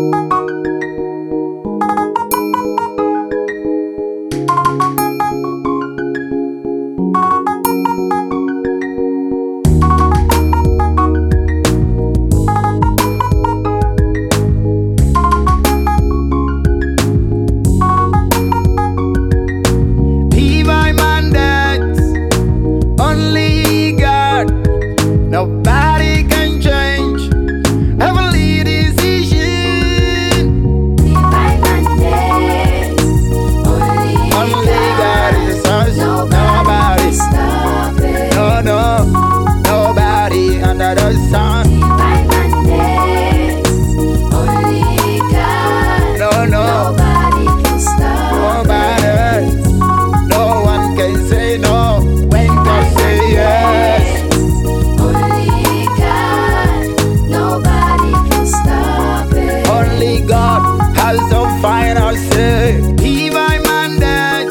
Nobody can change heavenly decision. Divine mandates, only God is us. Nobody can stop it. No, nobody under the sun. Divine mandates, only God. Nobody can stop Nobody. No one can say no when God say yes. Only God. Nobody can stop it. Only God has the final say. Divine mandate.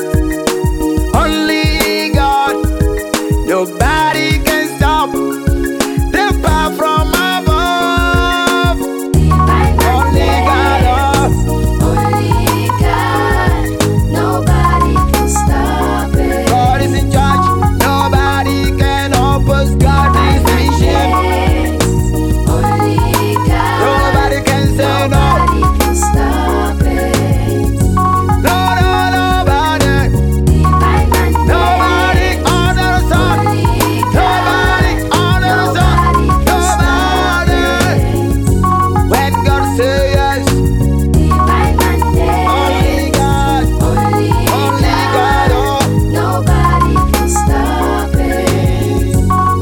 Only God. Nobody can stop the power from above. Divine Only God. Only God. Nobody can stop it. God is in charge. Nobody can oppose God's decision. Only God. Nobody can say no. Nobody can stop it. No, nobody. Divine mandate. Nobody under the sun. Only Nobody God. under the sun. Nobody can stop Nobody. it. When God say yes, Divine mandate. only God. Only God. God. Nobody can stop it.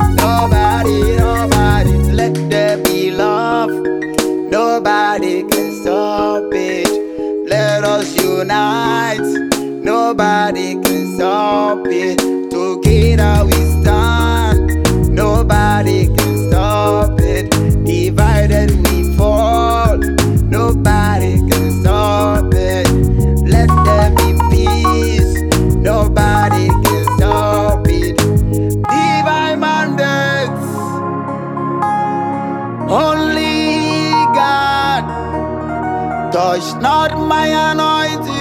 Nobody. Let there be love. Nobody can stop it. Let us unite. Nobody can stop it. Together we stand. Nobody can stop it. Divided we fall. Nobody can stop it. Let there be peace. Nobody can stop it. Divine mandates. Only God. Touch not my anointing.